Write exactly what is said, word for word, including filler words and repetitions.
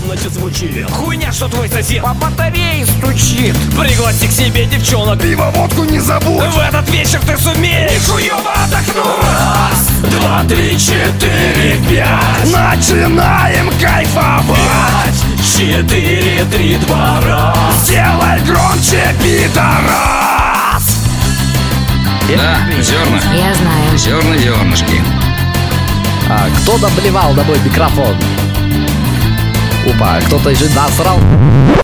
комнате звучит хуйня, что твой сосед по батарее стучит. Пригласи к себе девчонок, пиво, водку не забудь. в этот вечер ты сумеешь Нихуёво отдохнуть. Раз, два, три, четыре, пять. Начинаем кайфовать. Пять, четыре, три, два, раз. Сделай громче, пидорас. Да, зерна. Я знаю. Зерна, зернышки. А кто доблевал на мой микрофон? Опа, кто-то же насрал.